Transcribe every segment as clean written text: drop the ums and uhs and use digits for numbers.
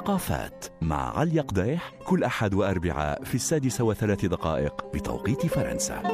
ثقافات مع علي قديح كل أحد وأربعاء في 6:03 بتوقيت فرنسا.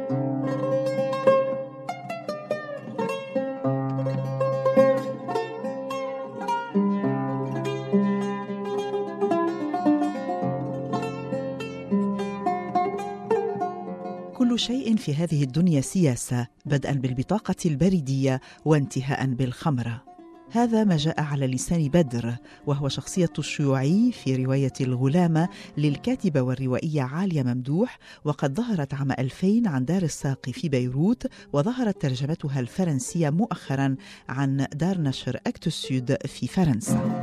كل شيء في هذه الدنيا سياسة، بدءا بالبطاقة البريدية وانتهاء بالخمرة. هذا ما جاء على لسان بدر، وهو شخصية الشيوعي في رواية الغلامة للكاتبة والروائية عالية ممدوح، وقد ظهرت عام 2000 عن دار الساقي في بيروت، وظهرت ترجمتها الفرنسية مؤخرا عن دار نشر أكتو سود في فرنسا.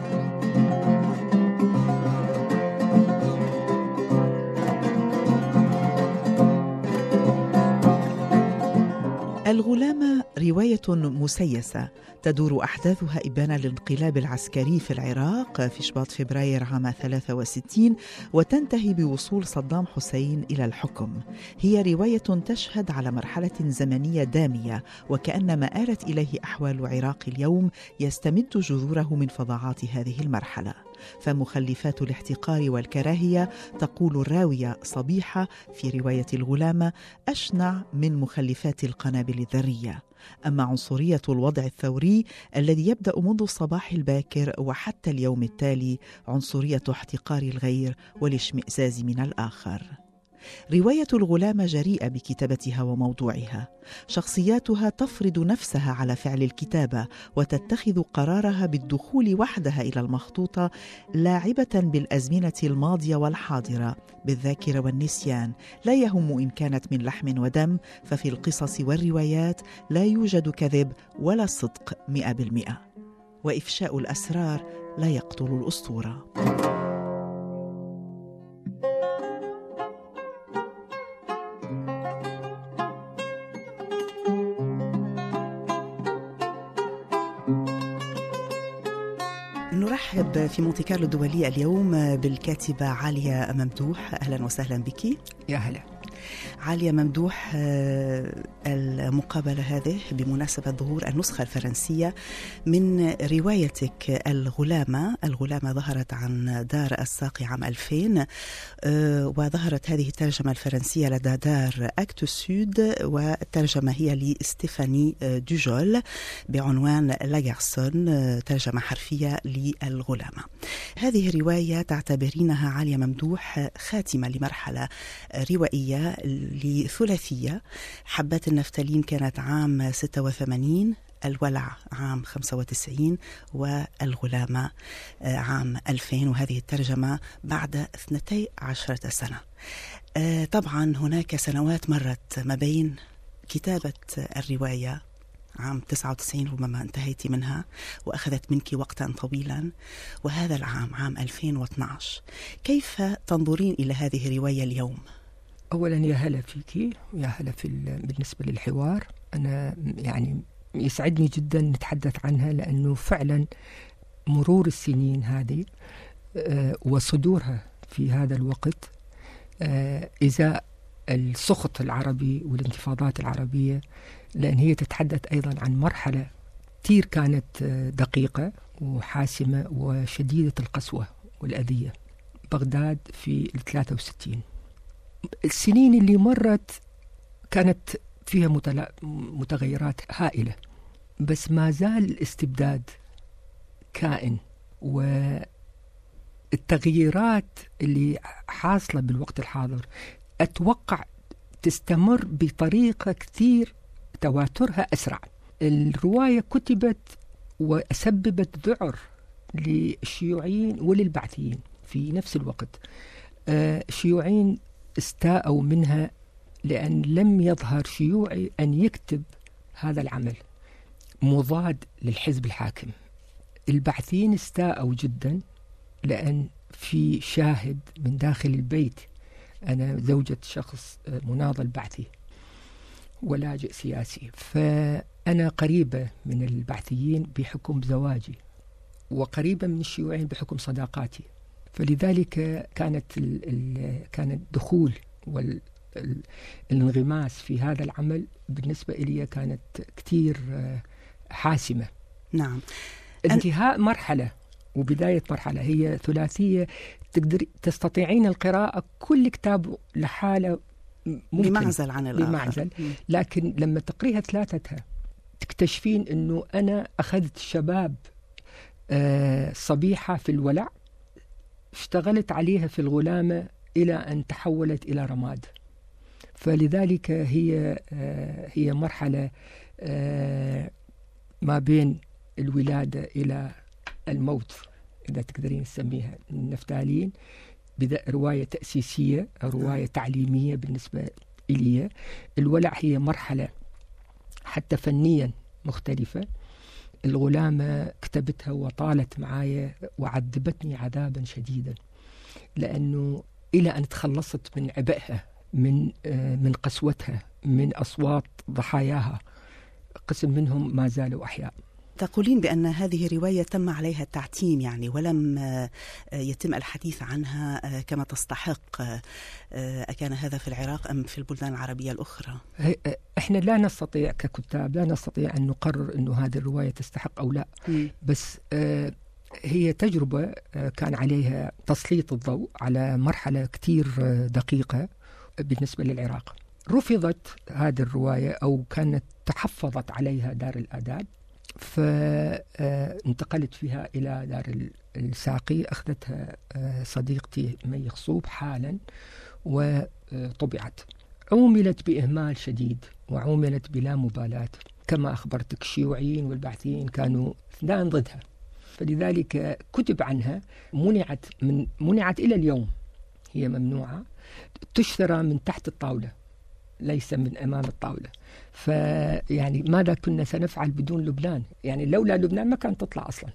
الغلامة رواية مسيسة تدور أحداثها إبان الانقلاب العسكري في العراق في شباط فبراير عام 63، وتنتهي بوصول صدام حسين إلى الحكم. هي رواية تشهد على مرحلة زمنية دامية، وكأن ما آلت إليه أحوال العراق اليوم يستمد جذوره من فظاعات هذه المرحلة. فمخلفات الاحتقار والكراهية، تقول الراوية صبيحة في رواية الغلامة، أشنع من مخلفات القنابل الذرية. أما عنصرية الوضع الثوري الذي يبدأ منذ الصباح الباكر وحتى اليوم التالي، عنصرية احتقار الغير والاشمئزاز من الآخر. رواية الغلامة جريئة بكتابتها وموضوعها، شخصياتها تفرض نفسها على فعل الكتابة، وتتخذ قرارها بالدخول وحدها إلى المخطوطة، لاعبة بالأزمنة الماضية والحاضرة، بالذاكرة والنسيان. لا يهم إن كانت من لحم ودم، ففي القصص والروايات لا يوجد كذب ولا صدق 100%، وإفشاء الأسرار لا يقتل الأسطورة. نرحب في مونتي كارلو الدولية اليوم بالكاتبة عالية ممدوح. أهلا وسهلا بك. يا هلا. عالية ممدوح، المقابلة هذه بمناسبة ظهور النسخة الفرنسية من روايتك الغلامة. الغلامة ظهرت عن دار الساقي عام 2000، وظهرت هذه الترجمة الفرنسية لدى دار أكتو سود، والترجمة هي لستيفاني دوجول بعنوان لا جارسون، ترجمة حرفية للغلامة. هذه الرواية تعتبرينها عالية ممدوح خاتمة لمرحلة روائية لثلاثية. حبات النفتالين كانت عام 86، الولع عام 95، والغلامة عام 2000، وهذه الترجمة بعد 12 سنة. طبعا هناك سنوات مرت ما بين كتابة الرواية عام 99 ربما انتهيت منها، وأخذت منك وقتا طويلا، وهذا العام عام 2012. كيف تنظرين إلى هذه الرواية اليوم؟ أولا يا هلا فيكي، ويا هلا بالنسبة للحوار. أنا يعني يسعدني جدا نتحدث عنها، لأنه فعلا مرور السنين هذه وصدورها في هذا الوقت إزاء السخط العربي والانتفاضات العربية، لأن هي تتحدث أيضا عن مرحلة كثير كانت دقيقة وحاسمة وشديدة القسوة والأذية. بغداد في 63. السنين اللي مرت كانت فيها متغيرات هائلة، بس ما زال الاستبداد كائن، والتغييرات اللي حاصلة بالوقت الحاضر أتوقع تستمر بطريقة كثير تواترها أسرع. الرواية كتبت وسببت ذعر للشيوعيين وللبعثيين في نفس الوقت. الشيوعيين استاءوا منها لأن لم يظهر شيوعي أن يكتب هذا العمل مضاد للحزب الحاكم. البعثيين استاءوا جدا لأن في شاهد من داخل البيت. أنا زوجة شخص مناضل بعثي ولاجئ سياسي، فأنا قريبة من البعثيين بحكم زواجي، وقريبة من الشيوعيين بحكم صداقاتي، فلذلك كان الدخول والانغماس في هذا العمل بالنسبة إلي كانت كتير حاسمة. نعم. انتهاء مرحلة وبداية مرحلة هي ثلاثية، تستطيعين القراءة كل كتاب لحالة ممكن بمعزل عن الآخر، بمعزل. لكن لما تقريها ثلاثتها تكتشفين أنه أنا أخذت شباب صبيحة في الولع، اشتغلت عليها في الغلامة إلى أن تحولت إلى رماد. فلذلك هي مرحلة ما بين الولادة إلى الموت، إذا تقدرين تسميها نفتالين. رواية تأسيسية، رواية تعليمية بالنسبة إلي. الولع هي مرحلة حتى فنيا مختلفة. الغلامة كتبتها وطالت معايا وعذبتني عذابا شديدا، لأنه إلى أن تخلصت من عبئها، من قسوتها، من أصوات ضحاياها، قسم منهم ما زالوا أحياء. تقولين بأن هذه رواية تم عليها التعتيم يعني، ولم يتم الحديث عنها كما تستحق. أكان هذا في العراق أم في البلدان العربية الأخرى؟ إحنا لا نستطيع ككتاب، لا نستطيع أن نقرر أنه هذه الرواية تستحق أو لا. بس هي تجربة كان عليها تسليط الضوء على مرحلة كتير دقيقة بالنسبة للعراق. رفضت هذه الرواية أو كانت تحفظت عليها دار الآداب، فانتقلت فيها إلى دار الساقي، أخذتها صديقتي مي خصوب حالا وطبعت. عوملت بإهمال شديد وعوملت بلا مبالاة، كما أخبرتك الشيوعيين والبعثيين كانوا اثنان ضدها، فلذلك كتب عنها. منعت إلى اليوم، هي ممنوعة، تشترى من تحت الطاولة ليس من أمام الطاولة. فيعني ماذا كنا سنفعل بدون لبنان؟ يعني لولا لبنان ما كانت تطلع أصلا.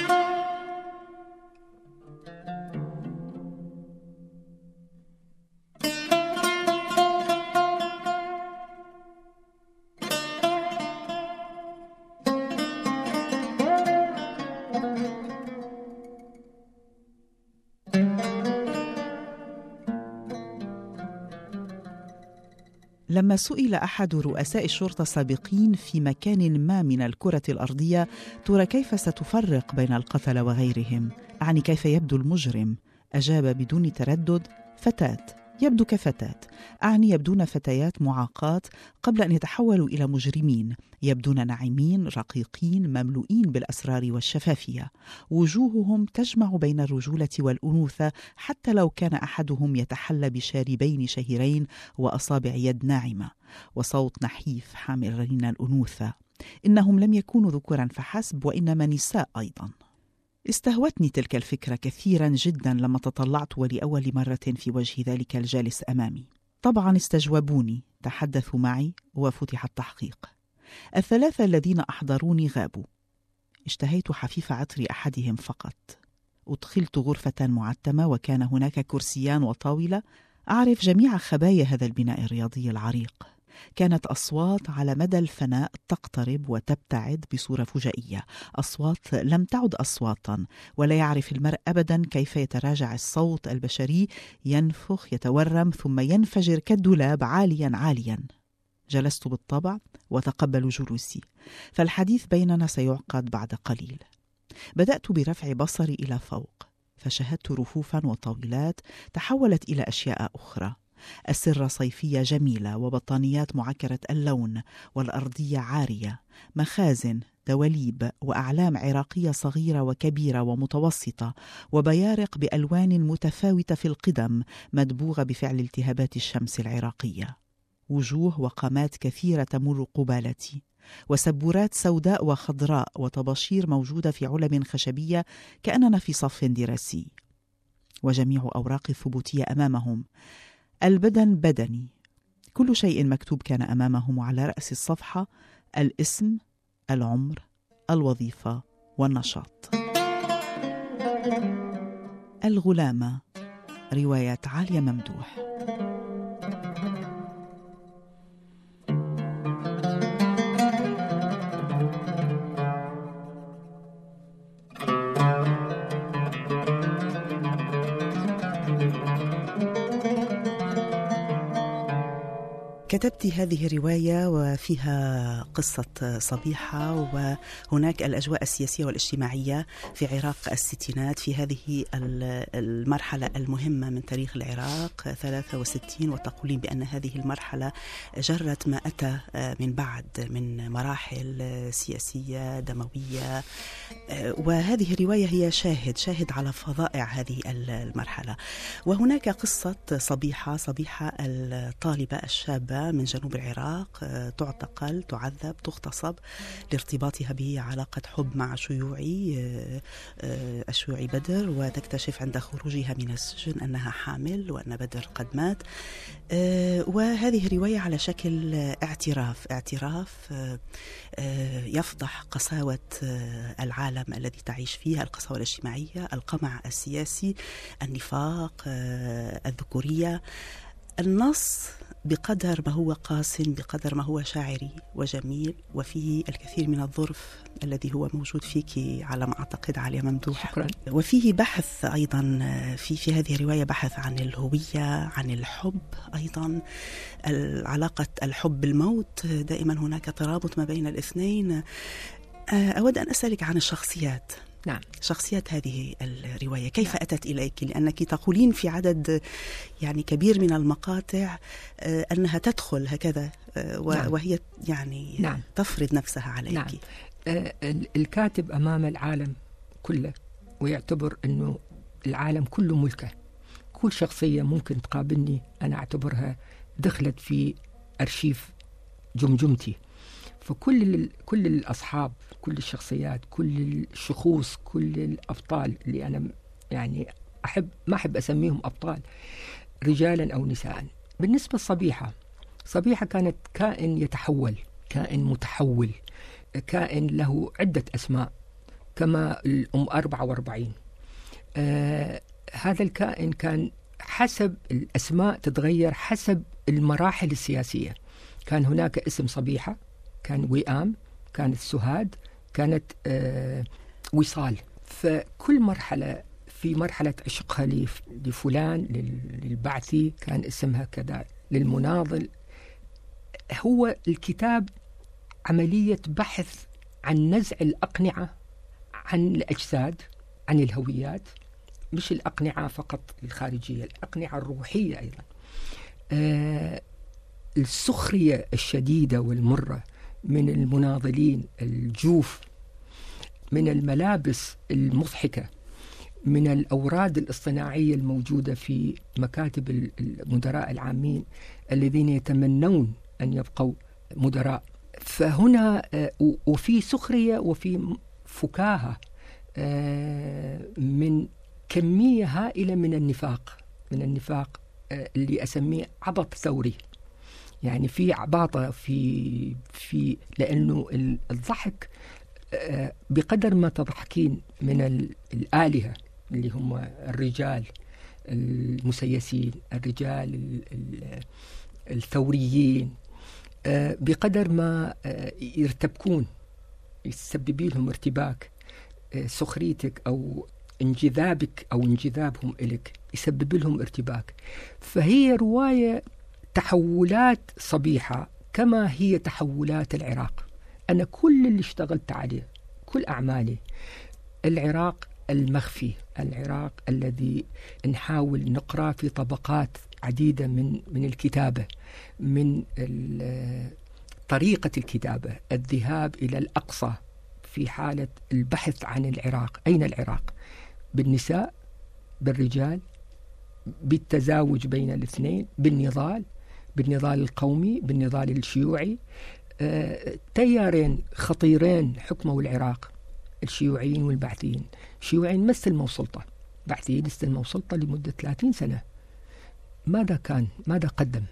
لما سئل أحد رؤساء الشرطة السابقين في مكان ما من الكرة الأرضية: ترى كيف ستفرق بين القتلة وغيرهم؟ أعني كيف يبدو المجرم؟ أجاب بدون تردد: فتاة، يبدو كفتاة. أعني يبدون فتيات معاقات قبل أن يتحولوا إلى مجرمين، يبدون ناعمين رقيقين مملوئين بالأسرار والشفافية، وجوههم تجمع بين الرجولة والأنوثة، حتى لو كان أحدهم يتحلى بشاربين شهيرين وأصابع يد ناعمة وصوت نحيف حامل الأنوثة. إنهم لم يكونوا ذكورا فحسب، وإنما نساء أيضا. استهوتني تلك الفكرة كثيرا جدا لما تطلعت ولأول مرة في وجه ذلك الجالس أمامي. طبعا استجوبوني، تحدثوا معي وفتح التحقيق. الثلاثة الذين أحضروني غابوا. اشتهيت حفيف عطر أحدهم فقط. أدخلت غرفة معتمة وكان هناك كرسيان وطاولة. أعرف جميع خبايا هذا البناء الرياضي العريق. كانت أصوات على مدى الفناء تقترب وتبتعد بصورة فجائية، أصوات لم تعد أصواتا، ولا يعرف المرء أبدا كيف يتراجع الصوت البشري، ينفخ يتورم ثم ينفجر كالدولاب عاليا عاليا. جلست بالطبع وتقبل جلوسي، فالحديث بيننا سيعقد بعد قليل. بدأت برفع بصري إلى فوق، فشاهدت رفوفا وطاولات تحولت إلى أشياء أخرى. أسرة صيفية جميلة وبطانيات معكرة اللون، والأرضية عارية، مخازن، دواليب وأعلام عراقية صغيرة وكبيرة ومتوسطة، وبيارق بألوان متفاوتة في القدم مدبوغة بفعل التهابات الشمس العراقية. وجوه وقامات كثيرة تمر قبالتي، وسبورات سوداء وخضراء وطباشير موجودة في علب خشبية كأننا في صف دراسي، وجميع أوراق الثبوتية أمامهم. البدن بدني، كل شيء مكتوب كان أمامهم، وعلى رأس الصفحة الاسم، العمر، الوظيفة والنشاط. الغلامة، رواية عالية ممدوح. كتبت هذه الرواية وفيها قصة صبيحة، وهناك الأجواء السياسية والاجتماعية في عراق الستينات في هذه المرحلة المهمة من تاريخ العراق 63، وتقولين بأن هذه المرحلة جرت ما أتى من بعد من مراحل سياسية دموية، وهذه الرواية هي شاهد على فظائع هذه المرحلة. وهناك قصة صبيحة الطالبة الشابة من جنوب العراق، تعتقل، تعذب، تغتصب لارتباطها بعلاقة حب مع الشيوعي بدر، وتكتشف عند خروجها من السجن أنها حامل وأن بدر قد مات. وهذه الرواية على شكل اعتراف يفضح قساوة العالم الذي تعيش فيه، القساوة الاجتماعية، القمع السياسي، النفاق، الذكورية. النص بقدر ما هو قاس، بقدر ما هو شاعري وجميل، وفيه الكثير من الظرف الذي هو موجود فيك على ما أعتقد علي ممدوح. شكرا. وفيه بحث أيضا في هذه الرواية، بحث عن الهوية، عن الحب أيضا، علاقة الحب بالموت، دائما هناك ترابط ما بين الاثنين. أود أن أسألك عن الشخصيات. نعم. شخصيات هذه الرواية كيف أتت إليك؟ لأنك تقولين في عدد يعني كبير من المقاطع أنها تدخل هكذا وهي يعني تفرض نفسها عليك. نعم. الكاتب أمام العالم كله، ويعتبر أنه العالم كله ملكه. كل شخصية ممكن تقابلني أنا أعتبرها دخلت في أرشيف جمجمتي. فكل الأصحاب، كل الشخصيات، كل الشخوص، كل الأبطال اللي أنا يعني ما أحب أسميهم أبطال، رجالا أو نساء. بالنسبة صبيحة كانت كائن يتحول، كائن متحول، كائن له عدة أسماء كما الأم 44. هذا الكائن كان حسب الأسماء تتغير حسب المراحل السياسية. كان هناك اسم صبيحة، كان وئام، كانت سهاد، كانت وصال. فكل مرحلة، في مرحلة عشقها لفلان، للبعثي كان اسمها كذا، للمناضل. هو الكتاب عملية بحث عن نزع الأقنعة عن الأجساد، عن الهويات، مش الأقنعة فقط الخارجية، الأقنعة الروحية أيضا. السخرية الشديدة والمرة من المناضلين، الجوف، من الملابس المضحكة، من الأوراد الاصطناعية الموجودة في مكاتب المدراء العامين الذين يتمنون أن يبقوا مدراء. فهنا وفي سخرية وفي فكاهة من كمية هائلة من النفاق اللي أسميه عبط ثوري. يعني في عباطة في لأنه الضحك بقدر ما تضحكين من الآلهة اللي هم الرجال المسيسين، الرجال الثوريين، بقدر ما يرتبكون، يسبب لهم ارتباك. سخريتك أو انجذابك أو انجذابهم إليك يسبب لهم ارتباك. فهي رواية تحولات صبيحة كما هي تحولات العراق. أنا كل اللي اشتغلت عليه، كل أعمالي، العراق المخفي، العراق الذي نحاول نقرأ في طبقات عديدة من الكتابة، من طريقة الكتابة، الذهاب إلى الأقصى في حالة البحث عن العراق. أين العراق؟ بالنساء، بالرجال، بالتزاوج بين الاثنين، بالنضال القومي، بالنضال الشيوعي. تيارين خطيرين حكموا العراق، الشيوعيين والبعثيين. الشيوعيين ما استلموا سلطة، بعثيين استلموا سلطة لمدة 30 سنة. ماذا قدم؟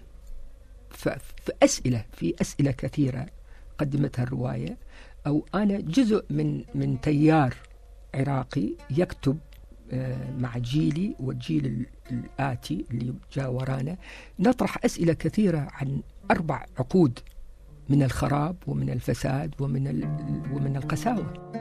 في أسئلة كثيرة قدمتها الرواية، أو أنا جزء من تيار عراقي يكتب مع جيلي والجيل الآتي اللي جاء ورانا. نطرح أسئلة كثيرة عن 4 عقود من الخراب ومن الفساد ومن القساوة.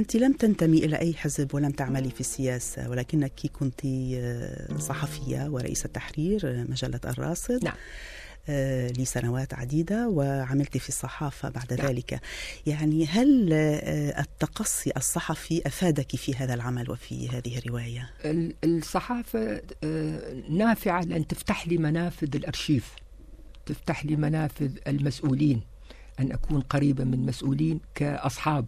أنت لم تنتمي إلى أي حزب ولم تعملي في السياسة، ولكنك كنت صحفية ورئيسة تحرير مجلة الراصد. نعم. لسنوات عديدة، وعملت في الصحافة بعد نعم. ذلك. يعني هل التقصي الصحفي أفادك في هذا العمل وفي هذه الرواية؟ الصحافة نافعة لأن تفتح لي منافذ الأرشيف، تفتح لي منافذ المسؤولين، أن أكون قريبة من مسؤولين كأصحاب،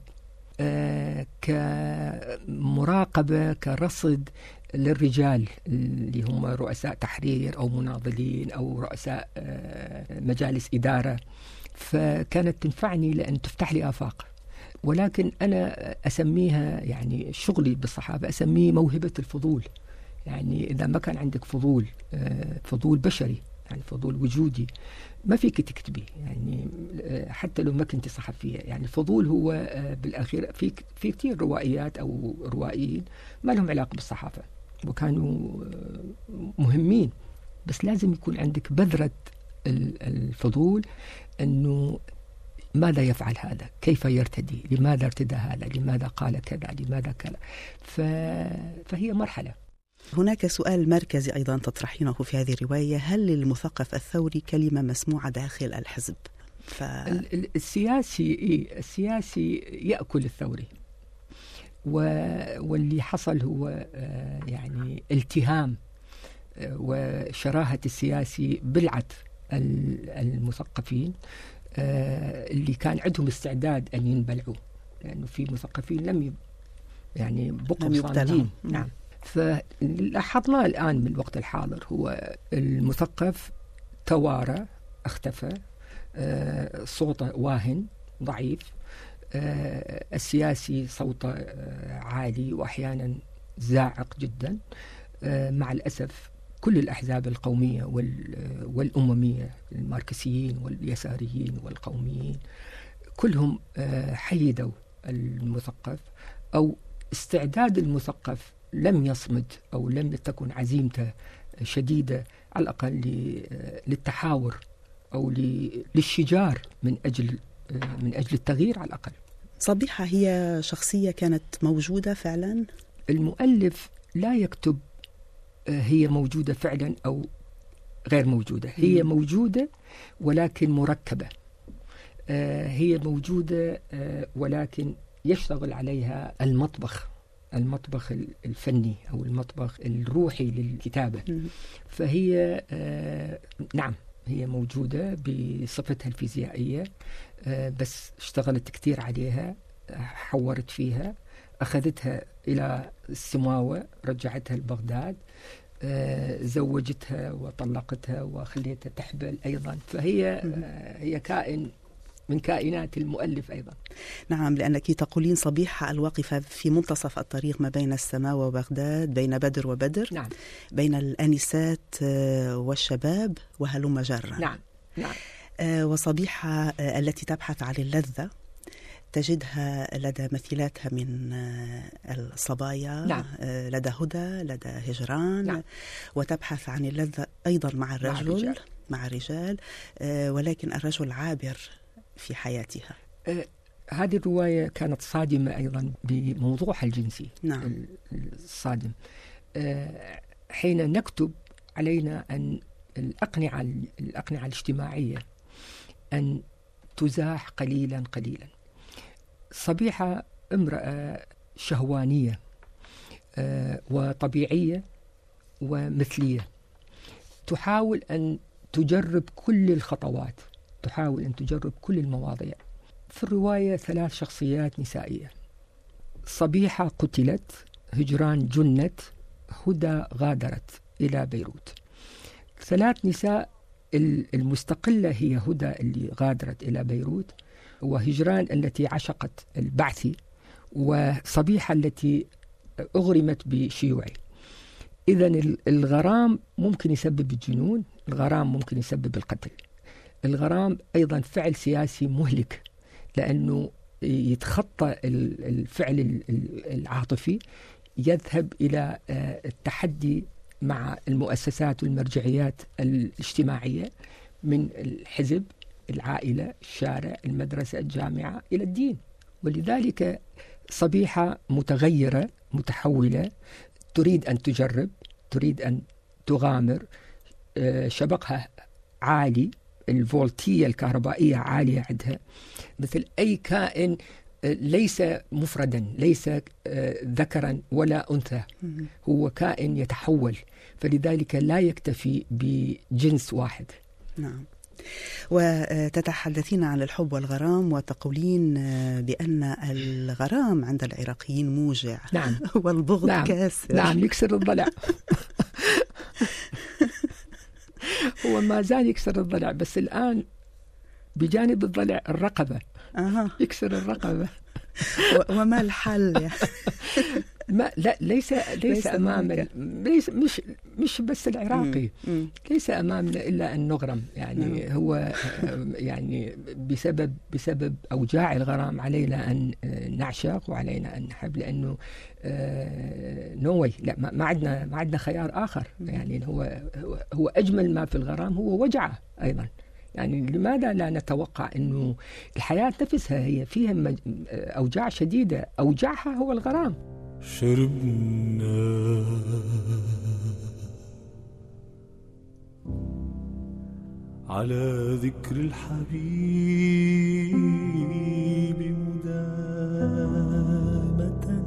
كمراقبة، كرصد للرجال اللي هم رؤساء تحرير أو مناضلين أو رؤساء مجالس إدارة. فكانت تنفعني لأن تفتح لي آفاق. ولكن أنا أسميها، يعني شغلي بالصحافة أسميه موهبة الفضول. يعني إذا ما كان عندك فضول، فضول بشري، يعني فضول وجودي، ما فيك تكتبي. يعني حتى لو ما كنت صحفية، يعني الفضول هو بالأخير في كتير روائيات أو روائيين ما لهم علاقة بالصحافة وكانوا مهمين، بس لازم يكون عندك بذرة الفضول، أنه ماذا يفعل هذا، كيف يرتدي، لماذا ارتدى هذا، لماذا قال كذا، لماذا كذا. فهي مرحلة. هناك سؤال مركزي أيضا تطرحينه في هذه الرواية: هل للمثقف الثوري كلمة مسموعة داخل الحزب؟ السياسي يأكل الثوري، واللي حصل هو يعني التهام وشراهة السياسي بلعت المثقفين اللي كان عندهم استعداد أن ينبلعوا، لأنه في مثقفين لم يعني بقوا صامدين. نعم. فلاحظنا الآن من الوقت الحاضر هو المثقف توارى، اختفى، صوته واهن ضعيف، السياسي صوته عالي وأحيانا زاعق جدا. مع الأسف كل الأحزاب القومية والأممية، الماركسيين واليساريين والقوميين، كلهم حيدوا المثقف، أو استعداد المثقف لم يصمد، أو لم تكن عزيمته شديدة على الأقل للتحاور أو للشجار من أجل التغيير على الأقل. صبيحة هي شخصية كانت موجودة فعلا؟ المؤلف لا يكتب هي موجودة فعلا أو غير موجودة، هي موجودة ولكن مركبة. هي موجودة ولكن يشتغل عليها المطبخ الفني أو المطبخ الروحي للكتابة. فهي نعم هي موجودة بصفتها الفيزيائية، بس اشتغلت كتير عليها، حورت فيها، أخذتها إلى السماوة، رجعتها لبغداد، زوجتها وطلقتها وخليتها تحبل أيضا. فهي كائن من كائنات المؤلف أيضا. نعم، لأنك تقولين صبيحة الواقفة في منتصف الطريق ما بين السماء وبغداد، بين بدر وبدر. نعم. بين الآنسات والشباب وهلم جرا. نعم. نعم. وصبيحة التي تبحث عن اللذة تجدها لدى مثيلاتها من الصبايا. نعم. لدى هدى، لدى هجران. نعم. وتبحث عن اللذة أيضا مع الرجال، ولكن الرجل عابر في حياتها. هذه الرواية كانت صادمة أيضا بموضوعها الجنسي. نعم. الصادم. حين نكتب علينا أن الأقنعة الاجتماعية أن تزاح قليلا قليلا. صبيحة امرأة شهوانية وطبيعية ومثلية، تحاول أن تجرب كل الخطوات، تحاول أن تجرب كل المواضيع. في الرواية 3 شخصيات نسائية: صبيحة قتلت، هجران جنت، هدى غادرت إلى بيروت. 3 نساء، المستقلة هي هدى اللي غادرت إلى بيروت، وهجران التي عشقت البعثي، وصبيحة التي أغرمت بشيوعي. إذن الغرام ممكن يسبب الجنون، الغرام ممكن يسبب القتل. الغرام أيضا فعل سياسي مهلك، لأنه يتخطى الفعل العاطفي، يذهب إلى التحدي مع المؤسسات والمرجعيات الاجتماعية، من الحزب، العائلة، الشارع، المدرسة، الجامعة، إلى الدين. ولذلك صبيحة متغيرة متحولة، تريد أن تجرب، تريد أن تغامر، شبقها عالي، الفولتية الكهربائية عالية عندها، مثل أي كائن ليس مفردا، ليس ذكرا ولا أنثى، هو كائن يتحول، فلذلك لا يكتفي بجنس واحد. نعم. وتتحدثين عن الحب والغرام وتقولين بأن الغرام عند العراقيين موجع. نعم. والبغض نعم. كاسر. نعم، يكسر الضلع. هو ما زال يكسر الضلع، بس الآن بجانب الضلع الرقبة. يكسر الرقبة. وما الحل؟ ما لا ليس أمامنا، مش بس العراقي، ليس أمامنا إلا أن نغرم، يعني هو يعني بسبب أوجاع الغرام علينا أن نعشق وعلينا أن نحب، لأنه نوي لا ما عندنا خيار آخر. يعني هو أجمل ما في الغرام هو وجعه أيضا. يعني لماذا لا نتوقع أنه الحياة نفسها هي فيها أوجاع شديدة، أوجعها هو الغرام. شربنا على ذكر الحبيب مدامة،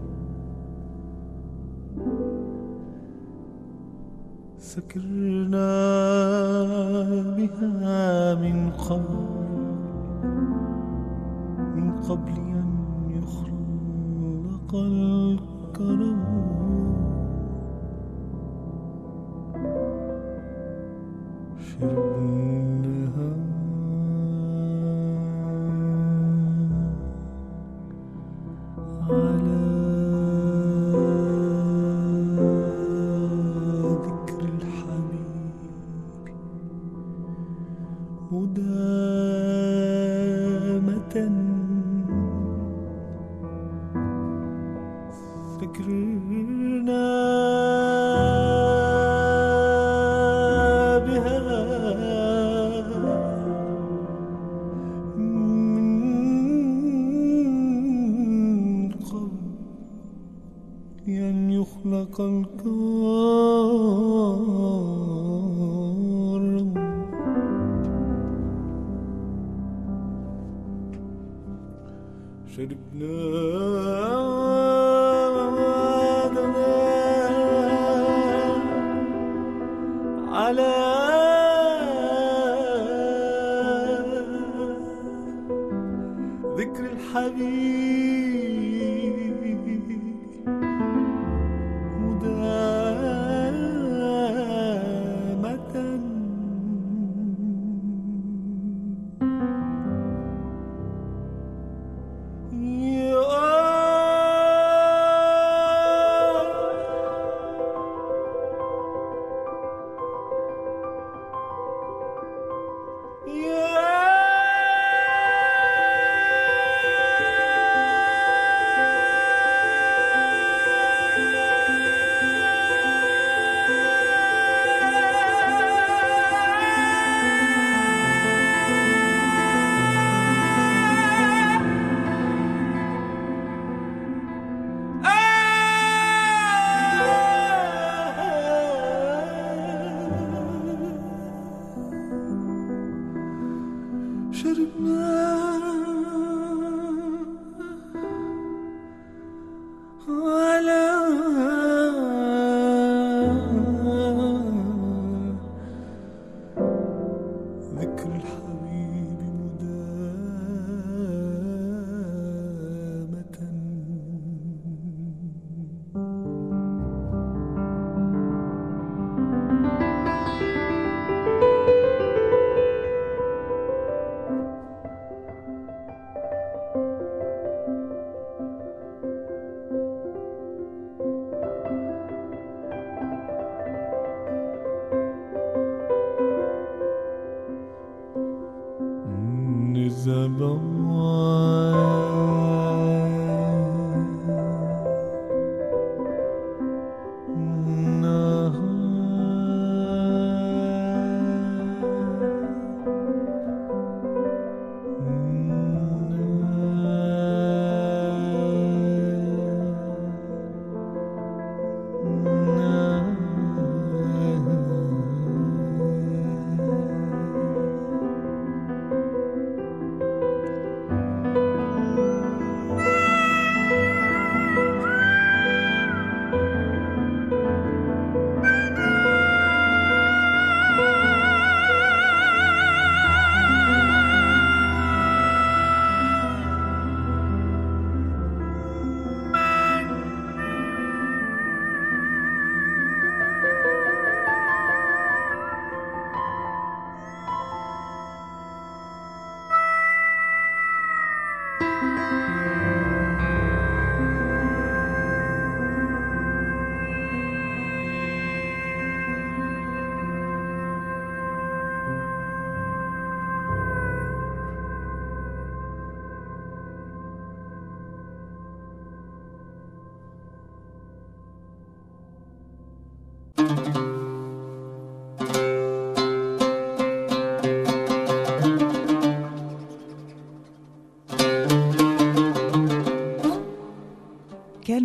سكرنا بها من قبل أن يخلق الكرم. شربناها على ذكر الحبيب مدامة، فكرنا بها من قبل أن يخلق الكرم. شربنا على ذكر الحبيب مدامة،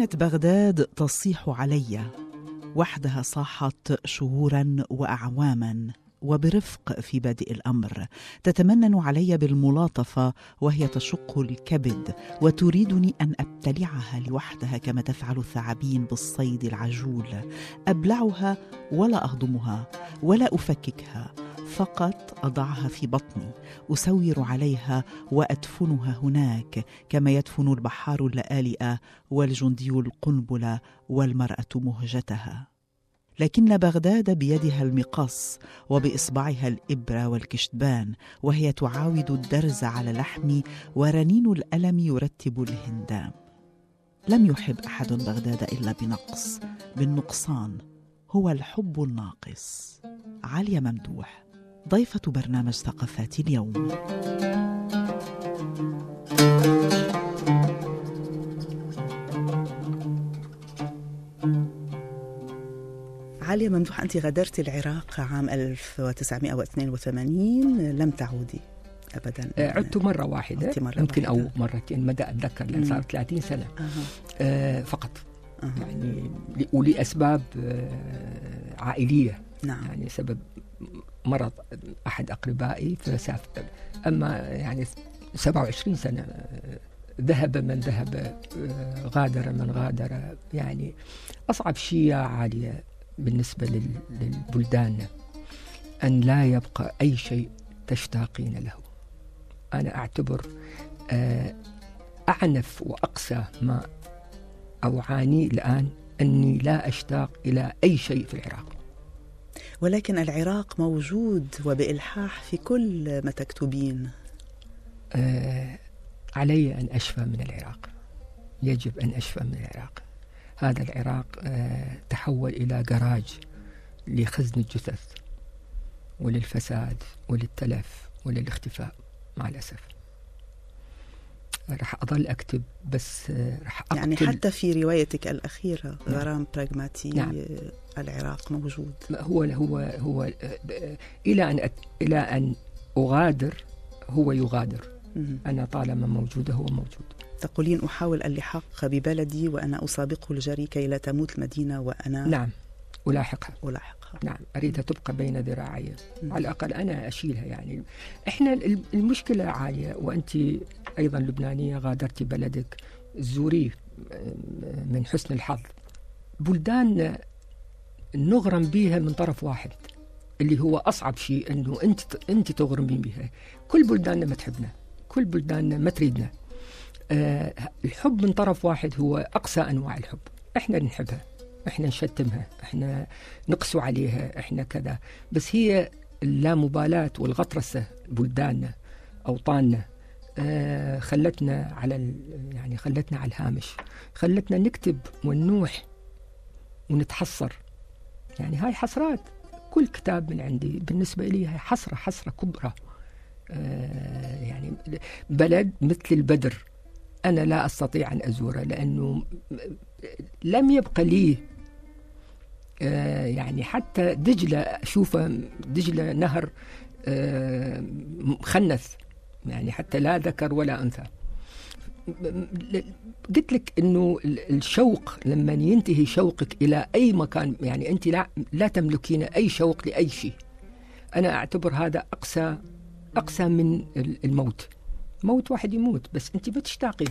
كانت بغداد تصيح علي، وحدها صاحت شهورا وأعواما وبرفق في بادئ الأمر، تتمنن علي بالملاطفة وهي تشق الكبد وتريدني أن أبتلعها لوحدها كما تفعل الثعابين بالصيد العجول. أبلعها ولا أهضمها ولا أفككها، فقط أضعها في بطني، أسور عليها وأدفنها هناك كما يدفن البحار اللآلئة والجندي القنبلة والمرأة مهجتها. لكن بغداد بيدها المقص وبإصبعها الإبرة والكشتبان، وهي تعاود الدرز على لحمي ورنين الألم يرتب الهندام. لم يحب أحد بغداد إلا بنقص، بالنقصان هو الحب الناقص. عليا ممدوح، ضيفة برنامج ثقافات اليوم. عليا ممدوح، أنت غادرت العراق عام 1982، لم تعودي أبدا. عدت مرة واحدة يمكن أو مرتين، مدى أتذكر، لأن صارت 30 سنة فقط. يعني ولأسباب عائلية. نعم. يعني سبب مرض أحد أقربائي فسافر. أما يعني 27 سنة ذهب من ذهب، غادر من غادر. يعني أصعب شيء يا عالية بالنسبة للبلدان أن لا يبقى أي شيء تشتاقين له. أنا أعتبر أعنف وأقسى ما أعاني الآن أني لا أشتاق إلى أي شيء في العراق. ولكن العراق موجود وبإلحاح في كل ما تكتبين. علي أن أشفى من العراق، يجب أن أشفى من العراق. هذا العراق تحول إلى جراج لخزن الجثث وللفساد وللتلف وللاختفاء. مع الأسف رح أظل أكتب، بس رح أقتل. يعني حتى في روايتك الأخيرة غرام براغماتي. نعم. العراق موجود. هو إلى أن أغادر هو يغادر. أنا طالما موجودة هو موجود. تقولين أحاول اللحاق ببلدي وأنا أسابقه الجري كي لا تموت المدينة وأنا. نعم، ألاحقها. نعم، أريدها تبقى بين ذراعي، على الأقل أنا أشيلها. يعني إحنا المشكلة عالية، وأنت أيضا لبنانية غادرتي بلدك، زوريه من حسن الحظ. بلدان نغرم بها من طرف واحد، اللي هو أصعب شيء، أنه أنت تغرمين بها. كل بلداننا ما تحبنا، كل بلداننا ما تريدنا. الحب من طرف واحد هو أقصى أنواع الحب. إحنا نحبها، إحنا نشتمها، إحنا نقسو عليها، إحنا كذا. بس هي اللامبالاة والغطرسة بلداننا أوطاننا خلتنا على الهامش، خلتنا نكتب وننوح ونتحسر. يعني هاي حسرات. كل كتاب من عندي بالنسبة لي هاي حسرة كبرى. يعني بلد مثل البدر أنا لا أستطيع أن أزوره، لأنه لم يبقى لي يعني حتى دجلة أشوفه، دجلة نهر مخنث، يعني حتى لا ذكر ولا أنثى. قلت لك إنه الشوق لما ينتهي شوقك إلى أي مكان، يعني أنت لا تملكين أي شوق لأي شيء. أنا أعتبر هذا أقسى من الموت. موت واحد يموت، بس أنت بتشتاقي.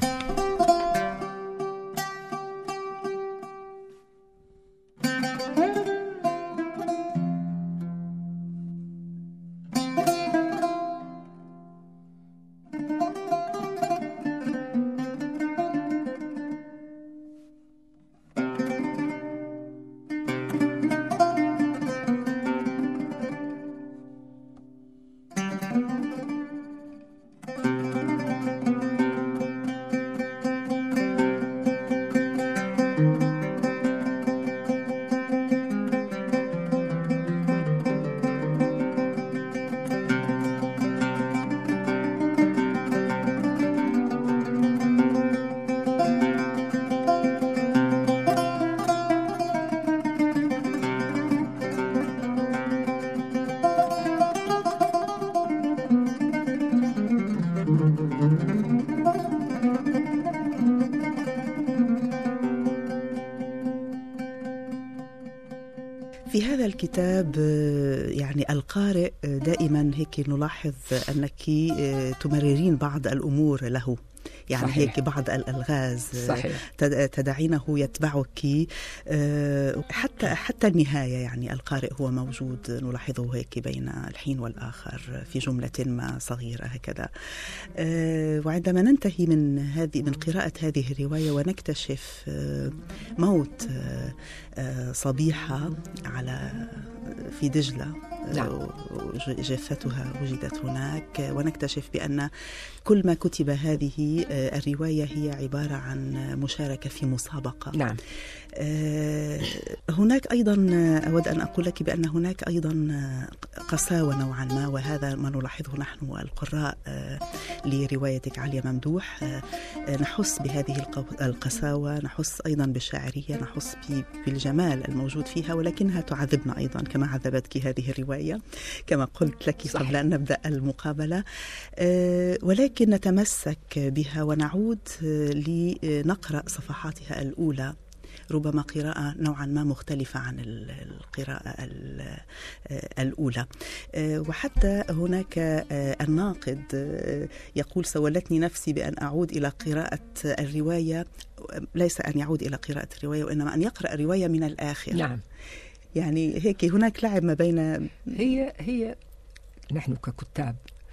الكتاب يعني القارئ دائما هيك نلاحظ أنك تمررين بعض الأمور له، يعني صحيح. هيك بعض الألغاز صحيح. تدعينه يتبعك حتى النهاية، يعني القارئ هو موجود نلاحظه هيك بين الحين والآخر في جملة ما صغيرة هكذا. وعندما ننتهي من قراءة هذه الرواية ونكتشف موت صبيحة في دجلة، جثتها وجدت هناك، ونكتشف بأن كل ما كتب هذه الرواية هي عبارة عن مشاركة في مسابقة. نعم. هناك أيضا أود أن أقول لك بأن هناك أيضا قساوة نوعا ما، وهذا ما نلاحظه نحن القراء لروايتك عليا ممدوح. نحس بهذه القساوة، نحس أيضا بالشاعرية، نحس بالجمال الموجود فيها، ولكنها تعذبنا أيضا كما عذبتك هذه الرواية كما قلت لك قبل أن نبدأ المقابلة. ولكن نتمسك بها ونعود لنقرأ صفحاتها الأولى، ربما قراءة نوعا ما مختلفة عن القراءة الأولى. وحتى هناك الناقد يقول: سولتني نفسي بأن أعود إلى قراءة الرواية، ليس أن يعود إلى قراءة الرواية وإنما أن يقرأ الرواية من الآخر. نعم. يعني هيك هناك لعب ما بين هي نحن ككتاب،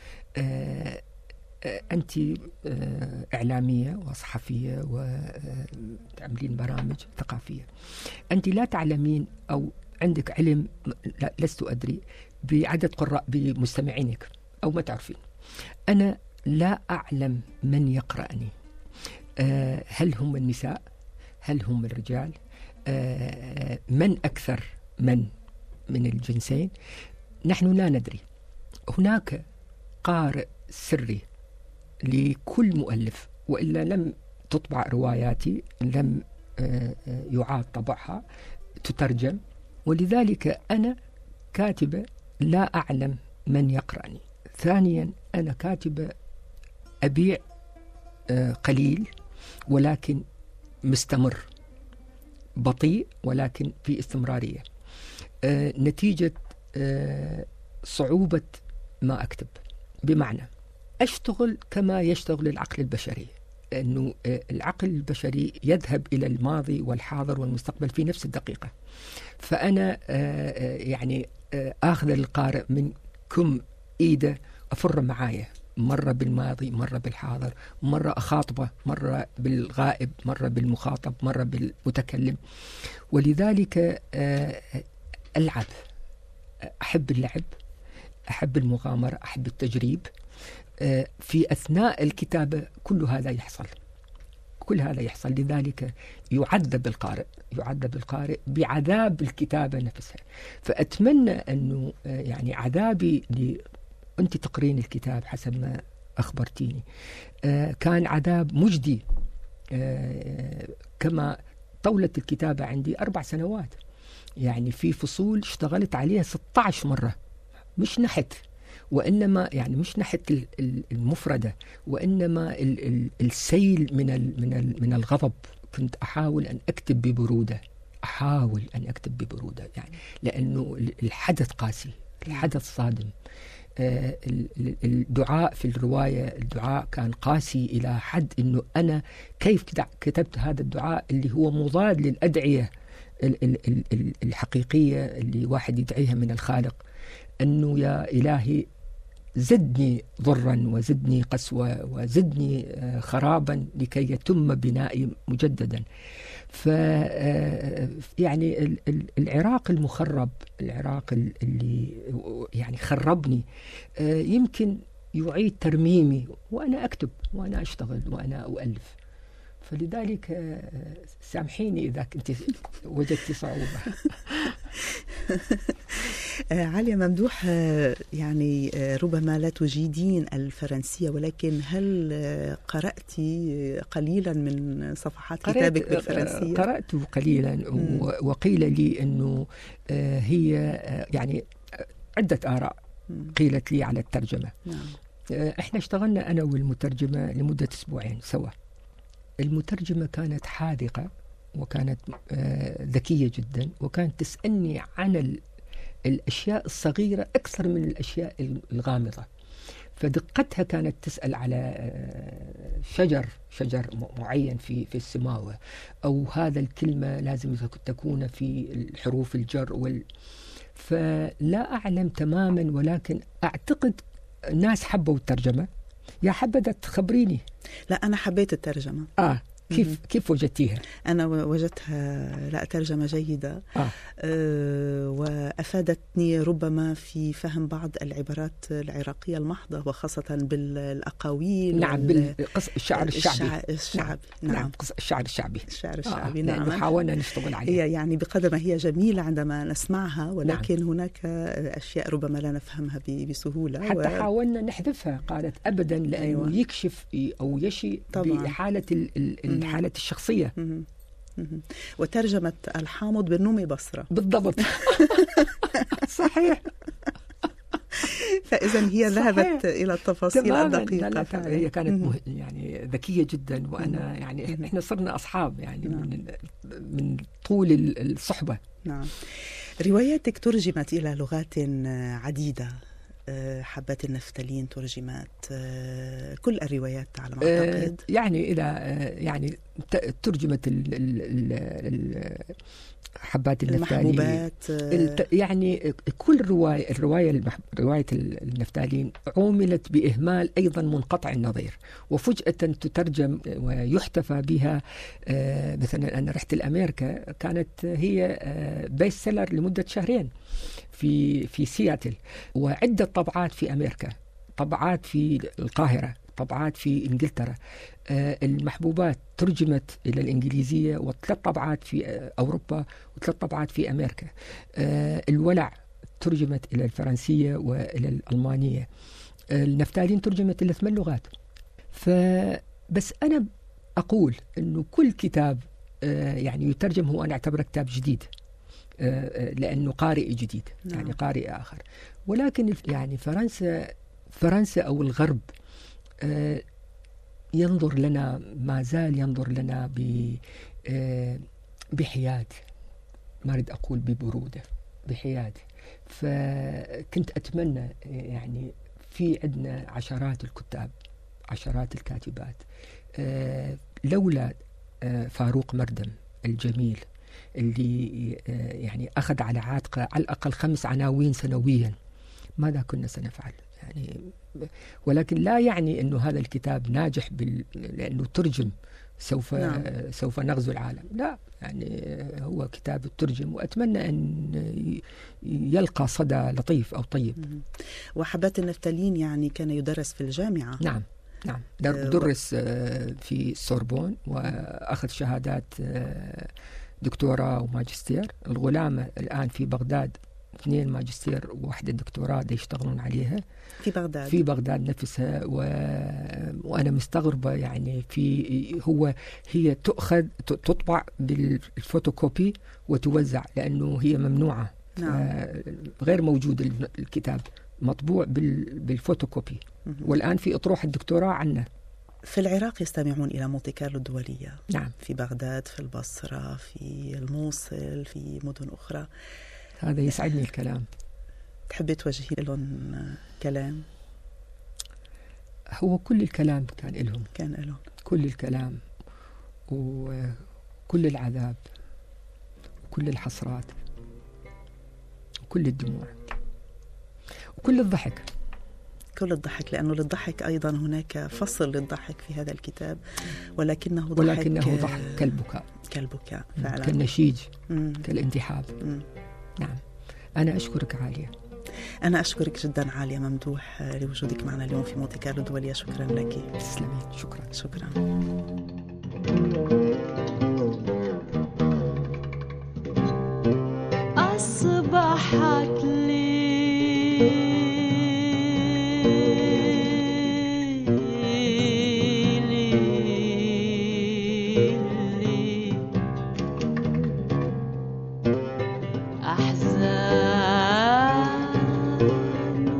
أنت إعلامية وصحفية وتعملين برامج ثقافية، أنت لا تعلمين أو عندك علم، لست أدري بعدد قراء بمستمعينك أو ما تعرفين. أنا لا أعلم من يقرأني، هل هم النساء، هل هم الرجال، من أكثر من الجنسين، نحن لا ندري. هناك قارئ سري لكل مؤلف، وإلا لم تطبع رواياتي، لم يعاد طبعها، تترجم. ولذلك أنا كاتبة لا أعلم من يقرأني. ثانيا أنا كاتبة أبيع قليل ولكن مستمر، بطيء ولكن في استمرارية، نتيجة صعوبة ما أكتب. بمعنى أشتغل كما يشتغل العقل البشري، أنه العقل البشري يذهب إلى الماضي والحاضر والمستقبل في نفس الدقيقة. فأنا يعني أخذ القارئ من كم إيده أفر معايا، مرة بالماضي، مرة بالحاضر، مرة أخاطبه، مرة بالغائب، مرة بالمخاطب، مرة بالمتكلم. ولذلك ألعب، أحب اللعب، أحب المغامرة، أحب التجريب. في أثناء الكتابة كل هذا يحصل. لذلك يعذب القارئ بعذاب الكتابة نفسها. فأتمنى أنه يعني عذابي أنت تقرين الكتاب حسب ما أخبرتيني كان عذاب مجدي. كما طولت الكتابة عندي 4 سنوات، يعني في فصول اشتغلت عليها 16 مرة، مش نحت، وإنما يعني مش نحت المفردة، وإنما السيل من الغضب. كنت أحاول أن أكتب ببرودة، يعني لأنه الحدث قاسي، الحدث صادم. الدعاء في الرواية، الدعاء كان قاسي إلى حد أنه أنا كيف كتبت هذا الدعاء اللي هو مضاد للأدعية الحقيقية اللي واحد يدعيها من الخالق، أنه يا إلهي زدني ضرا وزدني قسوة وزدني خرابا لكي يتم بنائي مجددا. يعني العراق المخرب، العراق اللي يعني خربني، يمكن يعيد ترميمي وأنا أكتب وأنا أشتغل وأنا أؤلف. فلذلك سامحيني إذا كنت وجدت صعوبة. عليا ممدوح، يعني ربما لا تجيدين الفرنسية، ولكن هل قرأت قليلا من صفحات كتابك بالفرنسية؟ قرأت قليلا، وقيل لي أنه هي يعني عدة آراء قيلت لي على الترجمة. احنا اشتغلنا أنا والمترجمة لمدة 2 أسبوع سوا. المترجمة كانت حاذقة وكانت ذكية جدا، وكانت تسألني عن الأشياء الصغيرة أكثر من الأشياء الغامضة. فدقتها كانت تسأل على شجر معين في السماوة، أو هذا الكلمة لازم تكون في الحروف الجر فلا أعلم تماما، ولكن أعتقد الناس حبوا الترجمة. يا حبذا تخبريني. لا، أنا حبيت الترجمة. كيف وجدتيها؟ أنا وجدتها ترجمة جيدة. وأفادتني ربما في فهم بعض العبارات العراقية المحضة، وخاصة بالأقاويل. نعم، الشعر الشعبي. نعم، الشعر الشعبي. نعم، حاولنا نشتغل عليها. هي يعني بقدر ما هي جميلة عندما نسمعها، ولكن هناك أشياء ربما لا نفهمها بسهولة. حتى حاولنا نحذفها، قالت أبدا، لأنه يكشف أو يشي بحالة الحالة الشخصية. وترجمة الحامض بالنومي بصرة بالضبط. صحيح. فإذا هي ذهبت إلى التفاصيل الدقيقة. هي كانت يعني ذكية جدا، وأنا يعني إحنا صرنا أصحاب يعني من طول الصحبة. نعم. رواياتك ترجمت إلى لغات عديدة. حبات النفتالين ترجمت، كل الروايات على ما أعتقد. يعني إذا يعني ترجمت حبات النفتالين، يعني كل رواية النفتالين عوملت بإهمال أيضا منقطع النظير، وفجأة تترجم ويحتفى بها. مثلا أنا رحت لأمريكا، كانت هي بيست سيلر لمدة شهرين في سياتل، وعدة طبعات في أمريكا، طبعات في القاهرة، طبعات في إنجلترا. المحبوبات ترجمت إلى الإنجليزية، وثلاث طبعات في أوروبا، وثلاث طبعات في أمريكا. الولع ترجمت إلى الفرنسية وإلى الألمانية. النفتالين ترجمت إلى 8 لغات. بس أنا أقول أنه كل كتاب يعني يترجم هو أنا أعتبره كتاب جديد، لأنه قارئ جديد. يعني قارئ آخر. ولكن يعني فرنسا أو الغرب ينظر لنا، ما زال ينظر لنا بحياد، ما أريد أقول ببرودة، بحياد. فكنت أتمنى يعني في عندنا عشرات الكتاب، عشرات الكاتبات، لولا فاروق مردم الجميل اللي يعني أخذ على عاتقه على الأقل 5 عناوين سنويا، ماذا كنا سنفعل يعني. ولكن لا يعني أنه هذا الكتاب ناجح لأنه ترجم سوف نغزو العالم، لا، يعني هو كتاب الترجم، وأتمنى أن يلقى صدى لطيف أو طيب. وحبات النفتالين يعني كان يدرس في الجامعة. نعم درس في السوربون، وأخذ شهادات دكتوراه وماجستير. الغلامة الآن في بغداد 2 ماجستير وواحدة دكتوراه يشتغلون عليها في بغداد نفسها. وأنا مستغربة يعني هي تطبع بالفوتوكوبي وتوزع، لأنه هي ممنوعة. غير موجود الكتاب، مطبوع بالفوتوكوبي. والآن في أطروحة الدكتوراه عنه. في العراق يستمعون إلى مونتي كارلو الدولية. نعم. في بغداد، في البصرة، في الموصل، في مدن أخرى. هذا يسعدني الكلام. تحبي توجهي لهم كلام؟ هو كل الكلام كان لهم كل الكلام، وكل العذاب، وكل الحسرات، وكل الدموع، وكل الضحك. لأنه للضحك أيضا هناك فصل للضحك في هذا الكتاب، ولكنه ضحك كالبكاء فعلا، كالنشيج، كالانتحاب. نعم. أنا أشكرك عالية. أنا أشكرك جدا عالية ممدوح لوجودك معنا اليوم في مونتي كارلو الدولية. شكرا لك. تسلمي. شكرا. أصبحت لي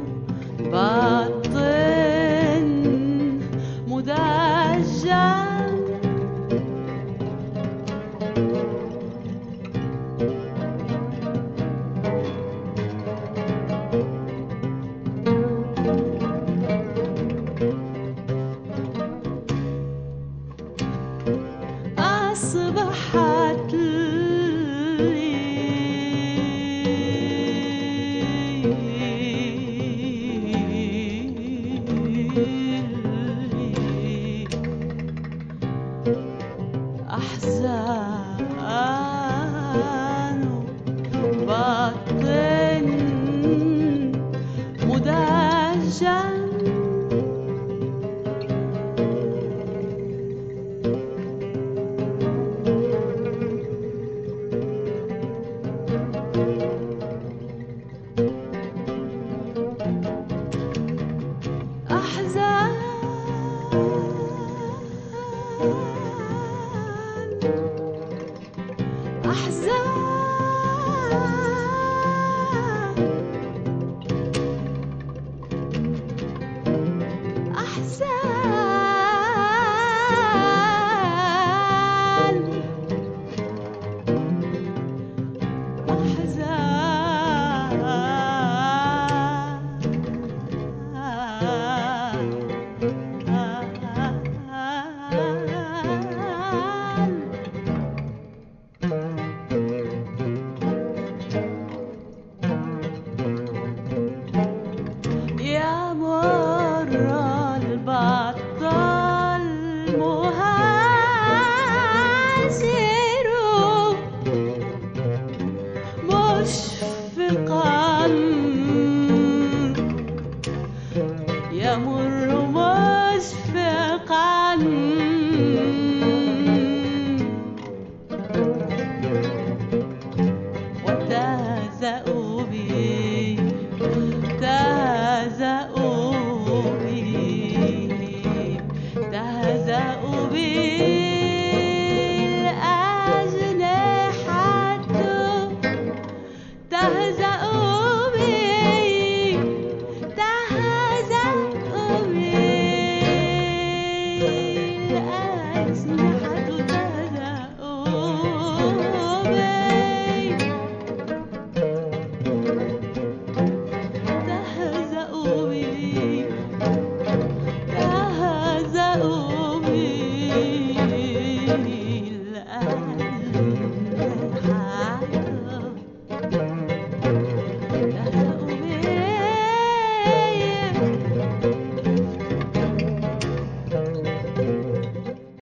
باطن مدجج عني